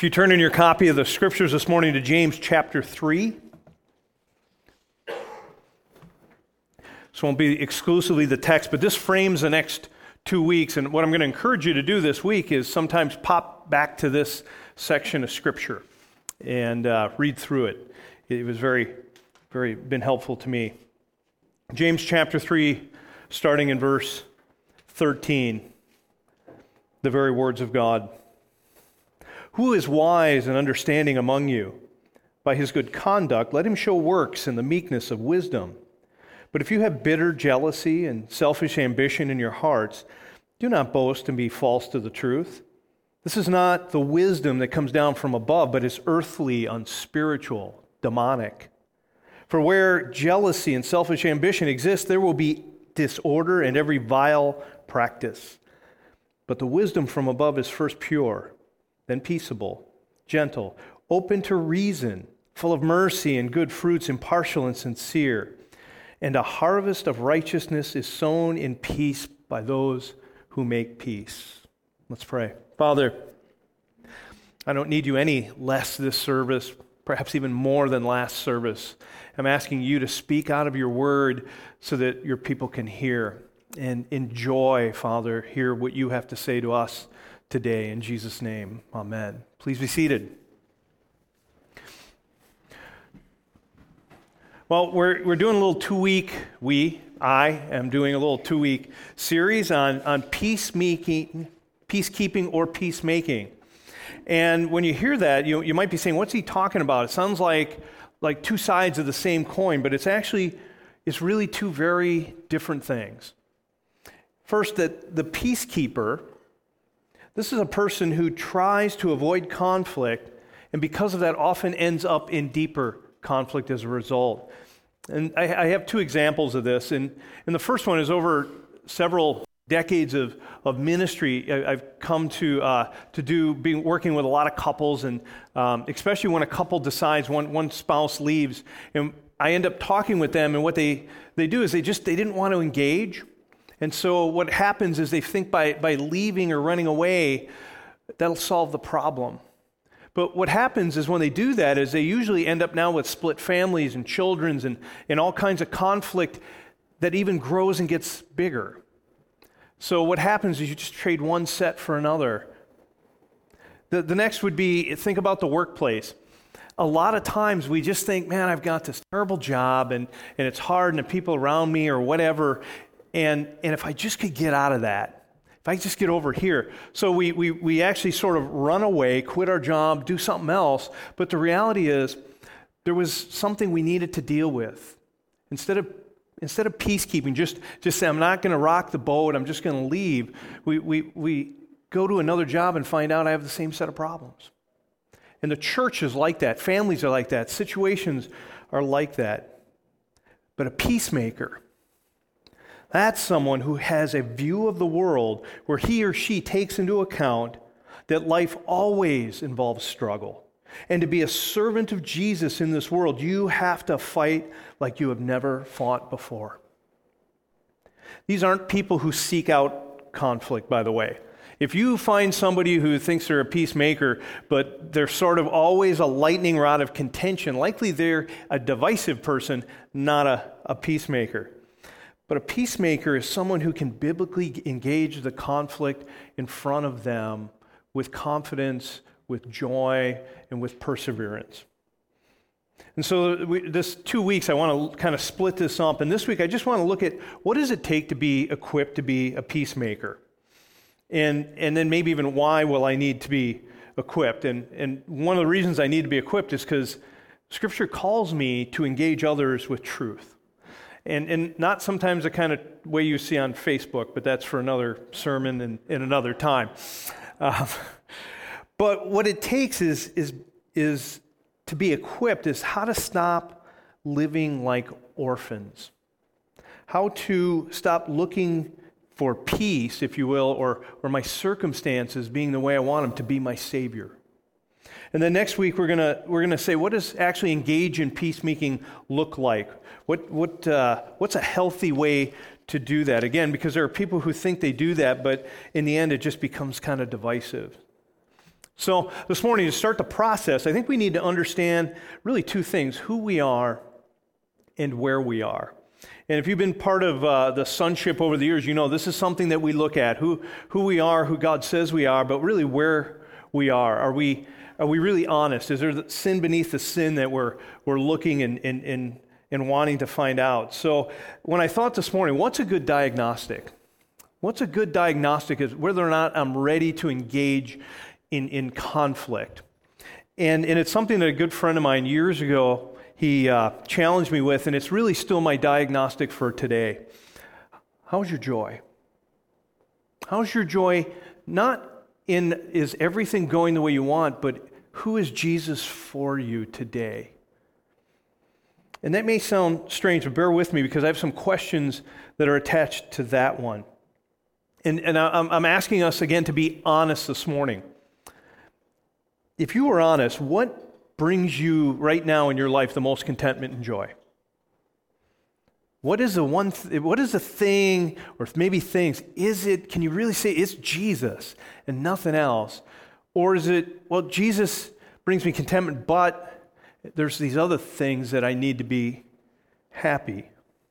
If you turn in your copy of the scriptures this morning to James chapter 3, this won't be exclusively the text, but this frames the next 2 weeks. And what I'm going to encourage you to do this week is sometimes pop back to this section of scripture and read through it. It was very been helpful to me. James chapter 3, starting in verse 13, the very words of God. Who is wise and understanding among you? By his good conduct, let him show works in the meekness of wisdom. But if you have bitter jealousy and selfish ambition in your hearts, do not boast and be false to the truth. This is not the wisdom that comes down from above, but is earthly, unspiritual, demonic. For where jealousy and selfish ambition exist, there will be disorder and every vile practice. But the wisdom from above is first pure, then peaceable, gentle, open to reason, full of mercy and good fruits, impartial and sincere. And a harvest of righteousness is sown in peace by those who make peace. Let's pray. Father, I don't need you any less this service, perhaps even more than last service. I'm asking you to speak out of your word so that your people can hear and enjoy, Father, hear what you have to say to us today. In Jesus' name, amen. Please be seated. Well, we're doing a little 2-week, I am doing a little 2-week series on peacekeeping or peacemaking. And when you hear that, you might be saying, what's he talking about? It sounds like two sides of the same coin, but it's really two very different things. First, that the peacekeeper, this is a person who tries to avoid conflict, and because of that often ends up in deeper conflict as a result. And I have 2 examples of this, and the first one is over several decades of ministry. I've come to be working with a lot of couples, and especially when a couple decides one spouse leaves, and I end up talking with them, and what they do is they didn't want to engage. And so what happens is they think by leaving or running away, that'll solve the problem. But what happens is when they do that is they usually end up now with split families and children's and all kinds of conflict that even grows and gets bigger. So what happens is you just trade one set for another. The next would be, think about the workplace. A lot of times we just think, man, I've got this terrible job and it's hard and the people around me or whatever, and if I just could get out of that, if I just get over here. So we actually sort of run away, quit our job, do something else, but the reality is there was something we needed to deal with. Instead of peacekeeping, just say, I'm not going to rock the boat, I'm just going to leave, we go to another job and find out I have the same set of problems. And the church is like that, families are like that, situations are like that. But a peacemaker, that's someone who has a view of the world where he or she takes into account that life always involves struggle. And to be a servant of Jesus in this world, you have to fight like you have never fought before. These aren't people who seek out conflict, by the way. If you find somebody who thinks they're a peacemaker, but they're sort of always a lightning rod of contention, likely they're a divisive person, not a peacemaker. But a peacemaker is someone who can biblically engage the conflict in front of them with confidence, with joy, and with perseverance. And so this 2 weeks, I want to kind of split this up. And this week, I just want to look at what does it take to be equipped to be a peacemaker? And then maybe even why will I need to be equipped? And one of the reasons I need to be equipped is because Scripture calls me to engage others with truth. And not sometimes the kind of way you see on Facebook, but that's for another sermon and another time. But what it takes is to be equipped is how to stop living like orphans, how to stop looking for peace, if you will, or my circumstances being the way I want them to be my Savior. And then next week we're gonna say, what does actually engage in peacemaking look like? What's a healthy way to do that? Again, because there are people who think they do that, but in the end it just becomes kind of divisive. So this morning, to start the process, I think we need to understand really two things: who we are and where we are. And if you've been part of the sonship over the years, you know this is something that we look at: who we are, who God says we are, but really where we are. Are we really honest? Is there sin beneath the sin that we're looking and wanting to find out? So when I thought this morning, what's a good diagnostic? What's a good diagnostic is whether or not I'm ready to engage in conflict. And it's something that a good friend of mine years ago, he challenged me with, and it's really still my diagnostic for today. How's your joy? How's your joy? Not in is everything going the way you want, but who is Jesus for you today? And that may sound strange, but bear with me because I have some questions that are attached to that one. And I'm asking us again to be honest this morning. If you were honest, what brings you right now in your life the most contentment and joy? What is the thing, or maybe things, can you really say it's Jesus and nothing else? Or is it, well, Jesus brings me contentment, but there's these other things that I need to be happy.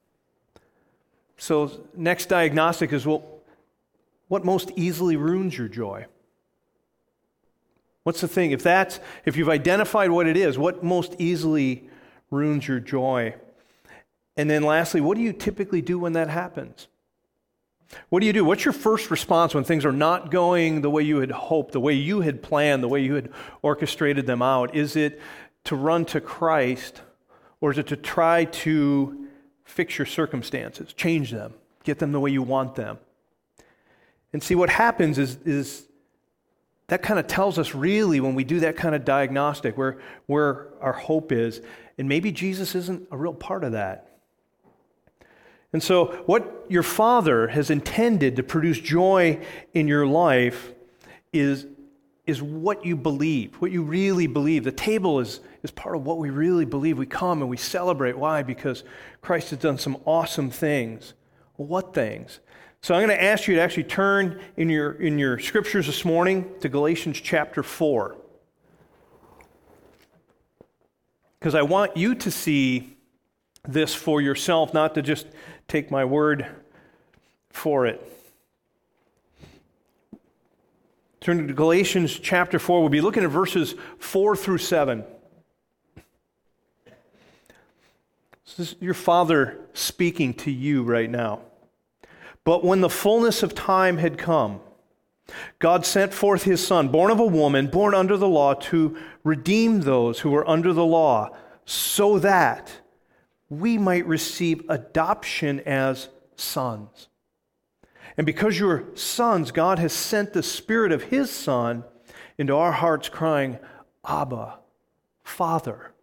So next diagnostic is, well, what most easily ruins your joy? What's the thing? If you've identified what it is, what most easily ruins your joy? And then lastly, what do you typically do when that happens? What do you do? What's your first response when things are not going the way you had hoped, the way you had planned, the way you had orchestrated them out? Is it to run to Christ, or is it to try to fix your circumstances, change them, get them the way you want them? And see, what happens is that kind of tells us really when we do that kind of diagnostic where our hope is. And maybe Jesus isn't a real part of that. And so what your Father has intended to produce joy in your life is what you believe, what you really believe. The table is part of what we really believe. We come and we celebrate. Why? Because Christ has done some awesome things. Well, what things? So I'm going to ask you to actually turn in your scriptures this morning to Galatians chapter 4. Because I want you to see this for yourself, not to just take my word for it. Turn to Galatians chapter 4. We'll be looking at verses 4 through 7. This is your Father speaking to you right now. But when the fullness of time had come, God sent forth His Son, born of a woman, born under the law, to redeem those who were under the law, so that we might receive adoption as sons. And because you're sons, God has sent the Spirit of His Son into our hearts, crying, Abba, Father.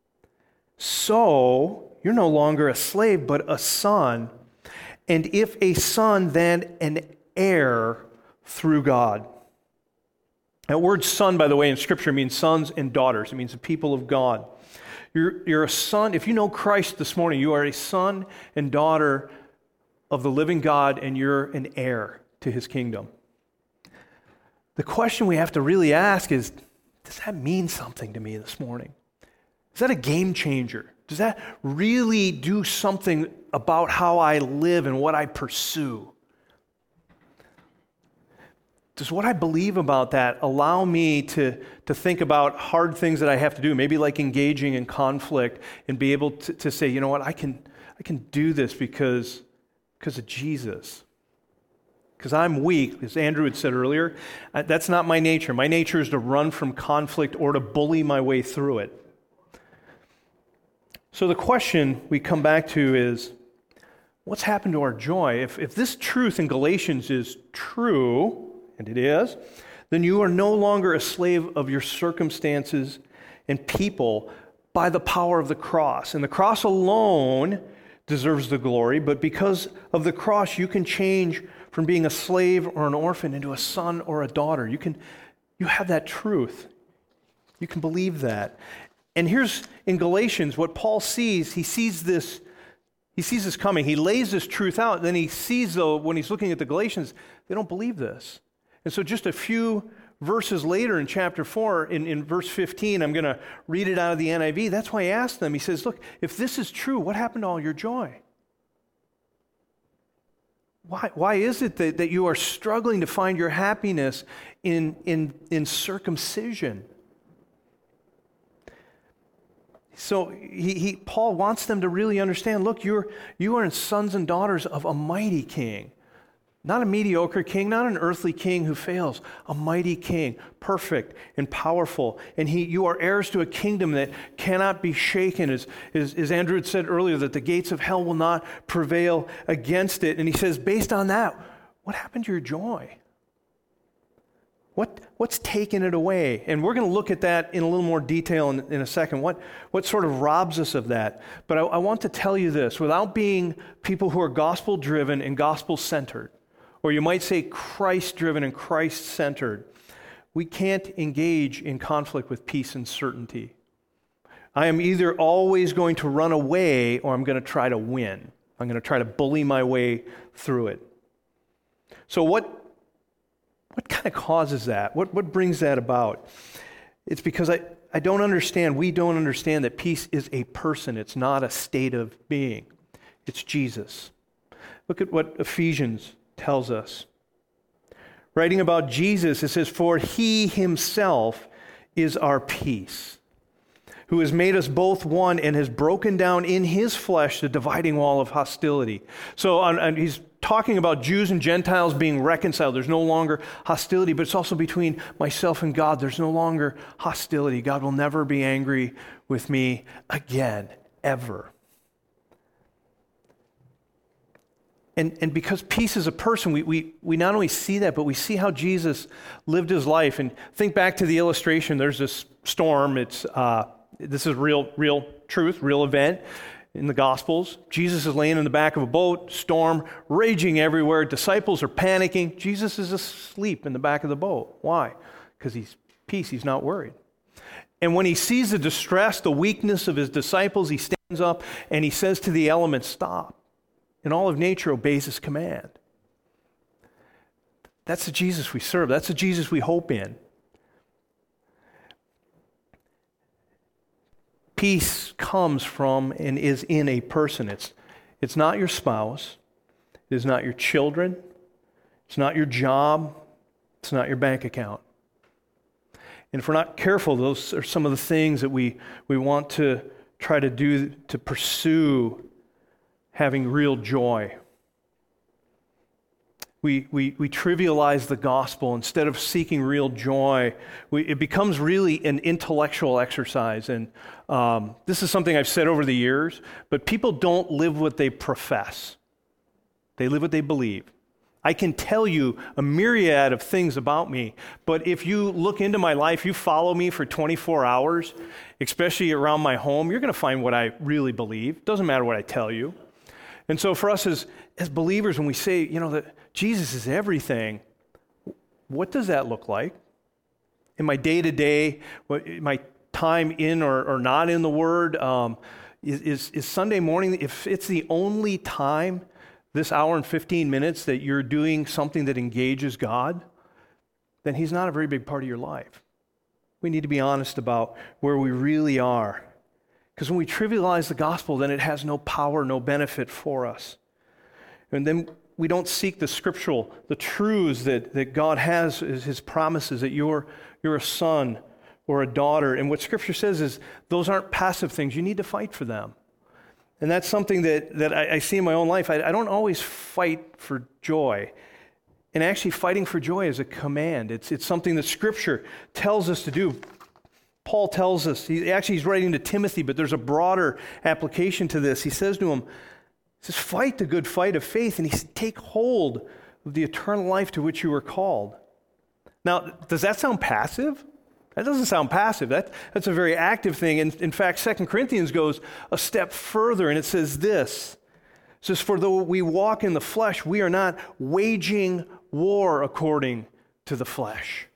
So you're no longer a slave, but a son. And if a son, then an heir through God. That word son, by the way, in Scripture means sons and daughters. It means the people of God. You're a son. If you know Christ this morning, you are a son and daughter of the living God, and you're an heir to His kingdom. The question we have to really ask is, does that mean something to me this morning? Is that a game changer? Does that really do something about how I live and what I pursue? Does what I believe about that allow me to think about hard things that I have to do, maybe like engaging in conflict, and be able to say, you know what, I can do this because of Jesus. Because I'm weak, as Andrew had said earlier. That's not my nature. My nature is to run from conflict or to bully my way through it. So the question we come back to is, what's happened to our joy? If this truth in Galatians is true, and it is, then you are no longer a slave of your circumstances and people by the power of the cross. And the cross alone deserves the glory, but because of the cross, you can change from being a slave or an orphan into a son or a daughter. You have that truth. You can believe that. And here's in Galatians what Paul sees. He sees this coming. He lays this truth out. Then he sees, though, when he's looking at the Galatians, they don't believe this. And so just a few verses later in chapter 4, in verse 15, I'm going to read it out of the NIV. That's why he asked them. He says, look, if this is true, what happened to all your joy? Why is it that you are struggling to find your happiness in circumcision? So Paul wants them to really understand, look, you are sons and daughters of a mighty king. Not a mediocre king, not an earthly king who fails. A mighty king, perfect and powerful. And you are heirs to a kingdom that cannot be shaken. As Andrew had said earlier, that the gates of hell will not prevail against it. And he says, based on that, what happened to your joy? What's taken it away? And we're going to look at that in a little more detail in a second. What sort of robs us of that? But I want to tell you this, without being people who are gospel-driven and gospel-centered, or you might say Christ-driven and Christ-centered, we can't engage in conflict with peace and certainty. I am either always going to run away or I'm going to try to win. I'm going to try to bully my way through it. So what kind of causes that? What brings that about? It's because we don't understand that peace is a person. It's not a state of being. It's Jesus. Look at what Ephesians tells us. Writing about Jesus, it says, for he himself is our peace, who has made us both one and has broken down in his flesh the dividing wall of hostility. So he's talking about Jews and Gentiles being reconciled. There's no longer hostility, but it's also between myself and God. There's no longer hostility. God will never be angry with me again, ever. And because peace is a person, we not only see that, but we see how Jesus lived his life. And think back to the illustration. There's this storm. This is real truth, real event in the Gospels. Jesus is laying in the back of a boat, storm raging everywhere. Disciples are panicking. Jesus is asleep in the back of the boat. Why? Because he's peace. He's not worried. And when he sees the distress, the weakness of his disciples, he stands up and he says to the elements, stop. And all of nature obeys his command. That's the Jesus we serve. That's the Jesus we hope in. Peace comes from and is in a person. It's not your spouse. It is not your children. It's not your job. It's not your bank account. And if we're not careful, those are some of the things that we want to try to do to pursue having real joy. We trivialize the gospel. Instead of seeking real joy, it becomes really an intellectual exercise. And this is something I've said over the years, but people don't live what they profess. They live what they believe. I can tell you a myriad of things about me, but if you look into my life, you follow me for 24 hours, especially around my home, you're going to find what I really believe. It doesn't matter what I tell you. And so for us as believers, when we say, that Jesus is everything, what does that look like? In my day-to-day, my time in or not in the Word, is Sunday morning, if it's the only time, this hour and 15 minutes, that you're doing something that engages God, then He's not a very big part of your life. We need to be honest about where we really are. Because when we trivialize the gospel, then it has no power, no benefit for us. And then we don't seek the truths that God has as His promises, that you're a son or a daughter. And what Scripture says is those aren't passive things. You need to fight for them. And that's something that I see in my own life. I don't always fight for joy. And actually fighting for joy is a command. It's something that Scripture tells us to do. Paul tells us, he's writing to Timothy, but there's a broader application to this. He says to him, fight the good fight of faith, and he says, take hold of the eternal life to which you were called. Now, does that sound passive? That doesn't sound passive. That's a very active thing. And in fact, 2 Corinthians goes a step further, and it says this. It says, for though we walk in the flesh, we are not waging war according to the flesh.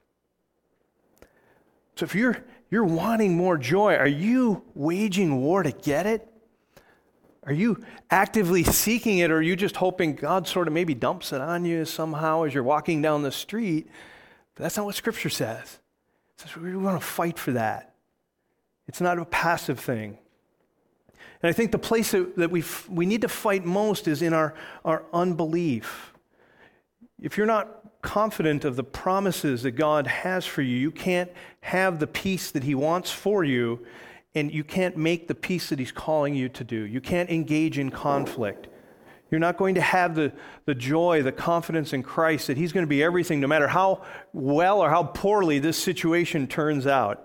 So if you're wanting more joy, are you waging war to get it? Are you actively seeking it, or are you just hoping God sort of maybe dumps it on you somehow as you're walking down the street? But that's not what Scripture says. It says we want to fight for that. It's not a passive thing. And I think the place that we need to fight most is in our unbelief. If you're not confident of the promises that God has for you, you can't have the peace that He wants for you, and you can't make the peace that He's calling you to do. You can't engage in conflict. You're not going to have the joy, the confidence in Christ that He's going to be everything, no matter how well or how poorly this situation turns out.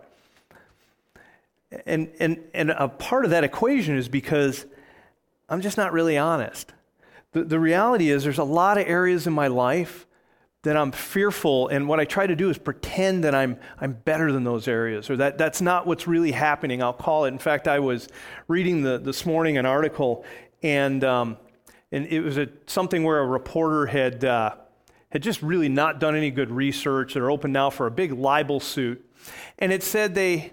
And a part of that equation is because I'm just not really honest. The reality is there's a lot of areas in my life that I'm fearful, and what I try to do is pretend that I'm better than those areas, or that's not what's really happening, I'll call it. In fact, I was reading this morning an article, and it was something where a reporter had just really not done any good research. They're open now for a big libel suit, and it said they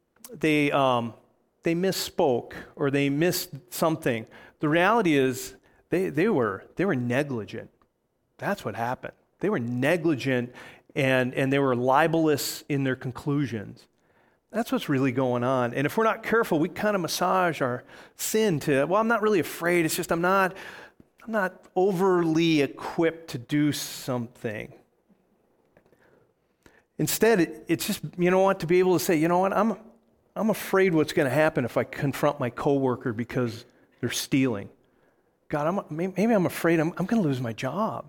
misspoke or they missed something. The reality is they were negligent. That's what happened. They were negligent and they were libelous in their conclusions. That's what's really going on. And if we're not careful, we kind of massage our sin to, well, I'm not really afraid. It's just I'm not overly equipped to do something. Instead, it's just, to be able to say, I'm afraid what's going to happen if I confront my coworker because they're stealing. God, maybe I'm afraid I'm going to lose my job.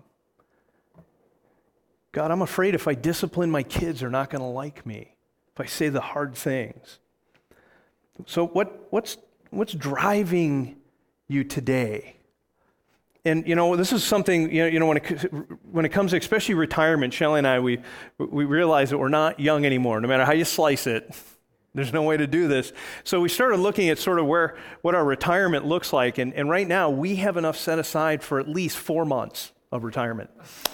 God, I'm afraid if I discipline my kids, they're not going to like me. If I say the hard things. So what's driving you today? And this is something when it comes to especially retirement, Shelley and I we realize that we're not young anymore. No matter how you slice it, there's no way to do this. So we started looking at sort of what our retirement looks like, and right now we have enough set aside for at least 4 months of retirement.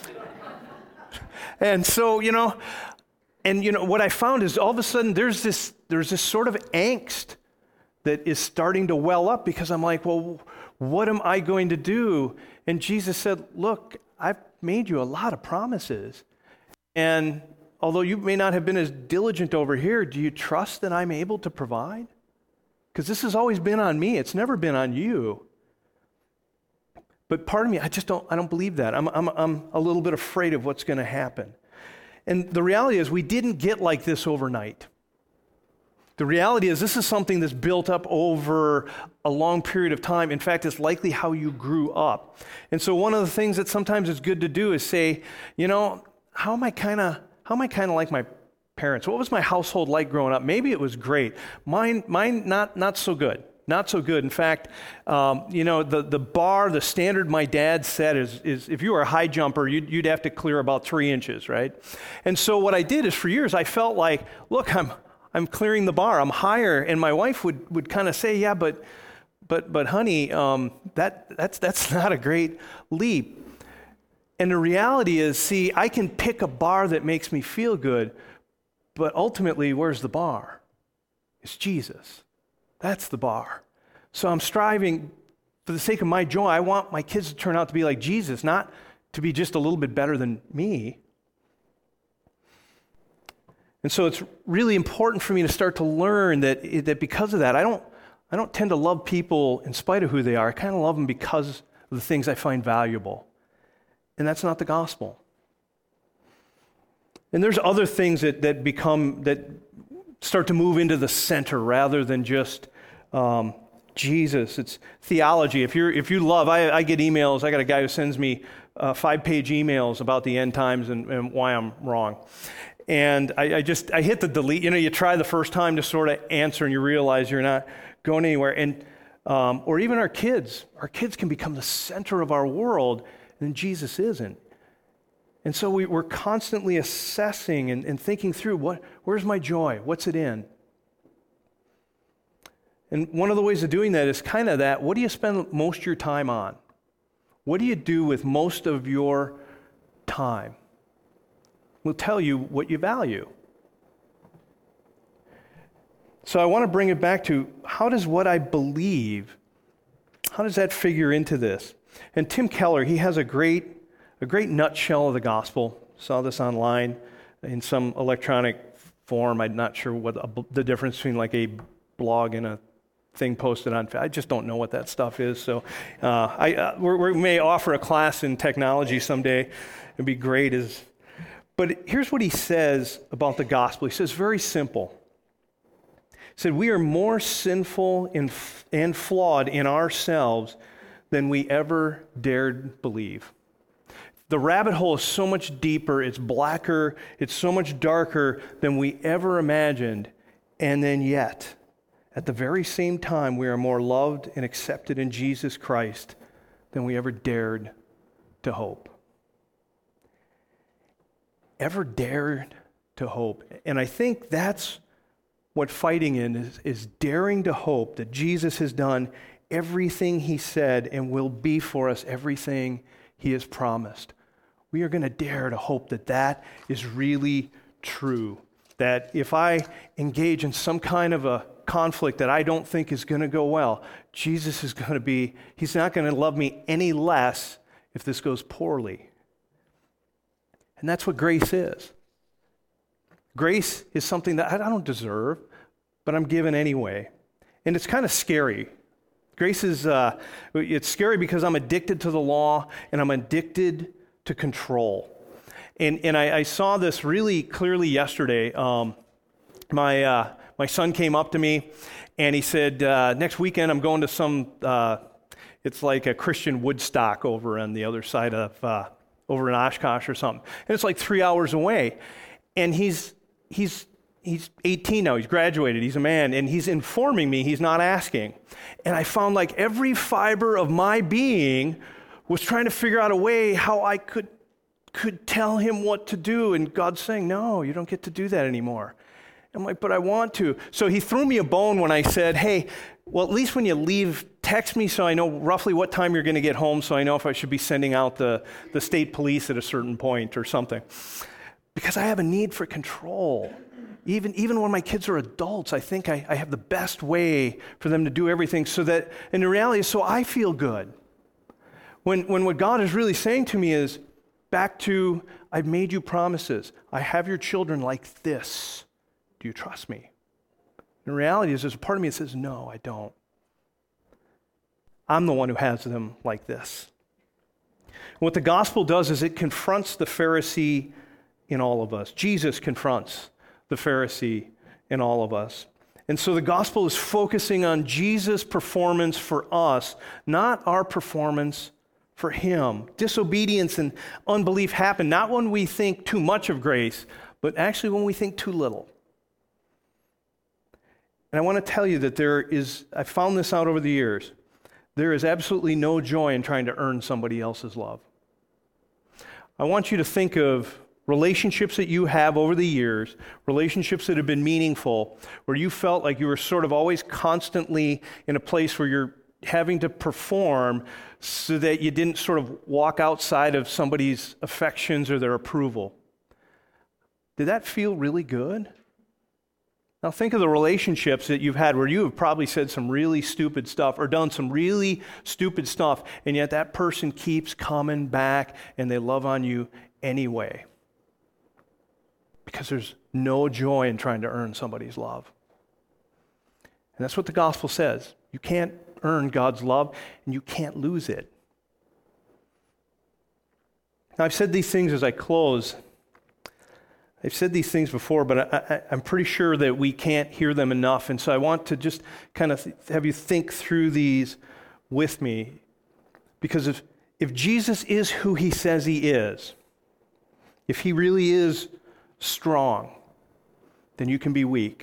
And so what I found is all of a sudden there's this sort of angst that is starting to well up because I'm like, well, what am I going to do? And Jesus said, look, I've made you a lot of promises. And although you may not have been as diligent over here, do you trust that I'm able to provide? Because this has always been on me. It's never been on you. But part of me, I don't believe that. I'm a little bit afraid of what's going to happen. And the reality is we didn't get like this overnight. The reality is this is something that's built up over a long period of time. In fact, it's likely how you grew up. And so one of the things that sometimes is good to do is say, how am I kind of like my parents? What was my household like growing up? Maybe it was great. Mine not so good. Not so good. In fact, the bar, the standard my dad set is if you were a high jumper, you'd have to clear about 3 inches, right? And so what I did is for years I felt like, look, I'm clearing the bar. I'm higher, and my wife would kind of say, yeah, but honey, that's not a great leap. And the reality is, see, I can pick a bar that makes me feel good, but ultimately, where's the bar? It's Jesus. That's the bar. So I'm striving for the sake of my joy. I want my kids to turn out to be like Jesus, not to be just a little bit better than me. And so it's really important for me to start to learn that because of that, I don't tend to love people in spite of who they are. I kind of love them because of the things I find valuable. And that's not the gospel. And there's other things that start to move into the center rather than just Jesus. It's theology. If you love, I get emails. I got a guy who sends me 5-page emails about the end times and why I'm wrong. And I hit the delete. You try the first time to sort of answer and you realize you're not going anywhere. And or even our kids. Our kids can become the center of our world, and Jesus isn't. And so we're constantly assessing and thinking through, where's my joy? What's it in? And one of the ways of doing that is kind of that, what do you spend most of your time on? What do you do with most of your time? Will tell you what you value. So I want to bring it back to, how does what I believe, how does that figure into this? And Tim Keller, he has a great nutshell of the gospel. Saw this online. in some electronic form. I'm not sure what the difference between like a blog and a thing posted on. I just don't know what that stuff is. So we may offer a class in technology someday. It'd be great. But here's what he says about the gospel. He says, very simple. He said, we are more sinful and flawed in ourselves than we ever dared believe. The rabbit hole is so much deeper, it's blacker, it's so much darker than we ever imagined. And then yet, at the very same time, we are more loved and accepted in Jesus Christ than we ever dared to hope. Ever dared to hope. And I think that's what fighting in is daring to hope that Jesus has done everything he said and will be for us everything he has promised. We are going to dare to hope that that is really true. That if I engage in some kind of a conflict that I don't think is going to go well, Jesus is going to be, he's not going to love me any less if this goes poorly. And that's what grace is. Grace is something that I don't deserve, but I'm given anyway. And it's kind of scary. Grace is, it's scary because I'm addicted to the law and I'm addicted to control. And I saw this really clearly yesterday. My son came up to me and he said, next weekend I'm going to some, it's like a Christian Woodstock over on the other side of, over in Oshkosh or something. And it's like 3 hours away. And he's 18 now, he's graduated, he's a man, and he's informing me, he's not asking. And I found like every fiber of my being was trying to figure out a way how I could tell him what to do. And God's saying, no, you don't get to do that anymore. I'm like, but I want to. So he threw me a bone when I said, hey, well, at least when you leave, text me so I know roughly what time you're going to get home so I know if I should be sending out the state police at a certain point or something. Because I have a need for control. Even when my kids are adults, I think I have the best way for them to do everything so that, and the reality is, so I feel good. When what God is really saying to me is, back to, I've made you promises. I have your children like this. Do you trust me? And the reality is, there's a part of me that says, no, I don't. I'm the one who has them like this. And what the gospel does is it confronts the Pharisee in all of us. Jesus confronts the Pharisee in all of us. And so the gospel is focusing on Jesus' performance for us, not our performance for him. Disobedience and unbelief happen not when we think too much of grace, but actually when we think too little. And I want to tell you that I found this out over the years, there is absolutely no joy in trying to earn somebody else's love. I want you to think of relationships that you have over the years, relationships that have been meaningful, where you felt like you were sort of always constantly in a place where you're having to perform so that you didn't sort of walk outside of somebody's affections or their approval. Did that feel really good? Now think of the relationships that you've had where you have probably said some really stupid stuff or done some really stupid stuff, and yet that person keeps coming back and they love on you anyway. Because there's no joy in trying to earn somebody's love. And that's what the gospel says. You can't earn God's love, and you can't lose it. Now, I've said these things as I close. I've said these things before, but I'm pretty sure that we can't hear them enough, and so I want to just kind of have you think through these with me. Because if Jesus is who he says he is, if he really is strong, then you can be weak.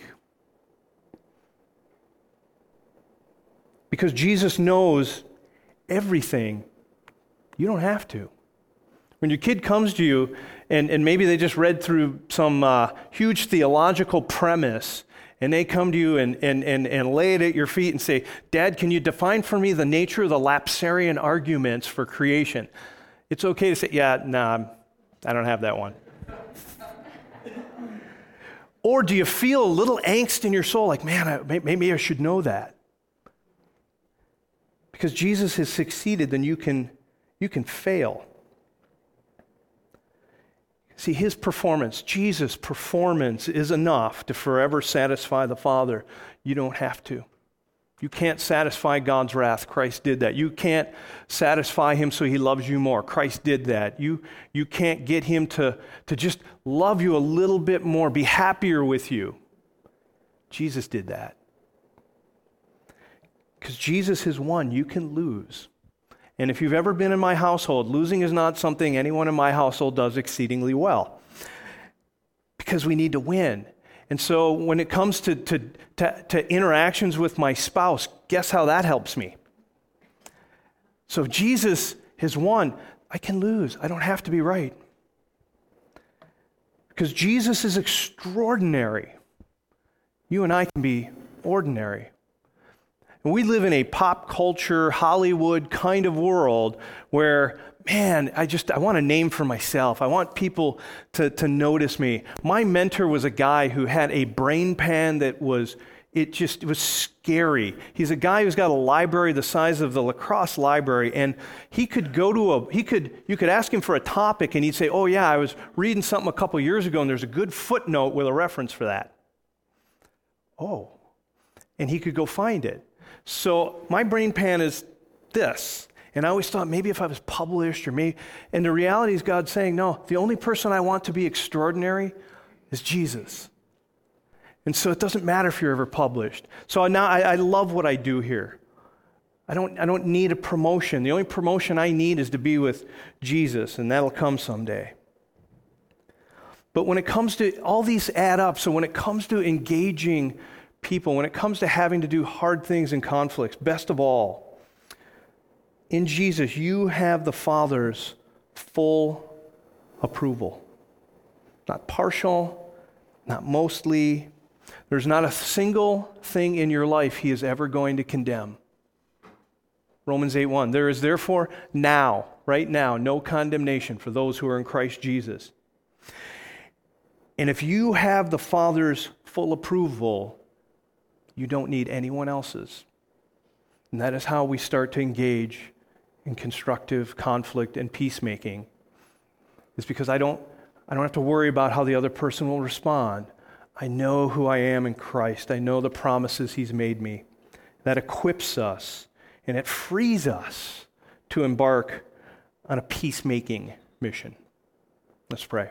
Because Jesus knows everything, you don't have to. When your kid comes to you, and maybe they just read through some huge theological premise, and they come to you and lay it at your feet and say, Dad, can you define for me the nature of the lapsarian arguments for creation? It's okay to say, yeah, no, I don't have that one. Or do you feel a little angst in your soul, like, man, maybe I should know that? Because Jesus has succeeded, then you can fail. See, his performance, Jesus' performance is enough to forever satisfy the Father. You don't have to. You can't satisfy God's wrath. Christ did that. You can't satisfy him so he loves you more. Christ did that. You can't get him to just love you a little bit more, be happier with you. Jesus did that. Because Jesus is one you can lose. And if you've ever been in my household, losing is not something anyone in my household does exceedingly well. Because we need to win. And so when it comes to interactions with my spouse, guess how that helps me? So if Jesus has won, I can lose. I don't have to be right. Because Jesus is extraordinary. You and I can be ordinary. And we live in a pop culture, Hollywood kind of world where, man, I want a name for myself. I want people to notice me. My mentor was a guy who had a brain pan that was scary. He's a guy who's got a library the size of the lacrosse library, and he could you could ask him for a topic, and he'd say, oh yeah, I was reading something a couple years ago, and there's a good footnote with a reference for that. Oh, and he could go find it. So my brain pan is this. And I always thought maybe if I was published and the reality is God's saying, no, the only person I want to be extraordinary is Jesus. And so it doesn't matter if you're ever published. So now I love what I do here. I don't need a promotion. The only promotion I need is to be with Jesus, and that'll come someday. But when it comes to, all these add up, so when it comes to engaging people, when it comes to having to do hard things and conflicts, best of all, in Jesus, you have the Father's full approval. Not partial, not mostly. There's not a single thing in your life he is ever going to condemn. Romans 8:1, there is therefore now, right now, no condemnation for those who are in Christ Jesus. And if you have the Father's full approval, you don't need anyone else's. And that is how we start to engage in constructive conflict and peacemaking. It's because I don't have to worry about how the other person will respond. I know who I am in Christ. I know the promises he's made me. That equips us and it frees us to embark on a peacemaking mission. Let's pray.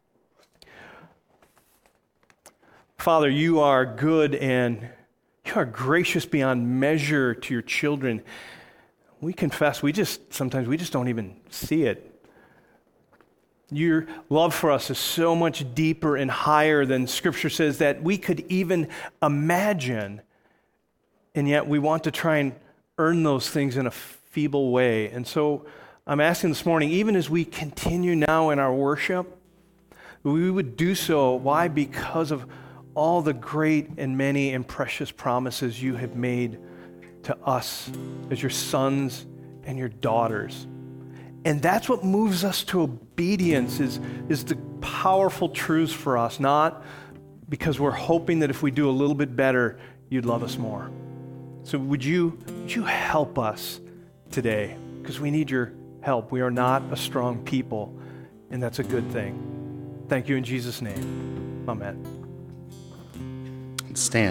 Father, you are good and you are gracious beyond measure to your children. We confess, sometimes we just don't even see it. Your love for us is so much deeper and higher than Scripture says that we could even imagine, and yet we want to try and earn those things in a feeble way. And so I'm asking this morning, even as we continue now in our worship, we would do so. Why? Because of all the great and many and precious promises you have made to us as your sons and your daughters. And that's what moves us to obedience is the powerful truths for us, not because we're hoping that if we do a little bit better, you'd love us more. So would you help us today? Because we need your help. We are not a strong people, and that's a good thing. Thank you in Jesus' name. Amen. Stand.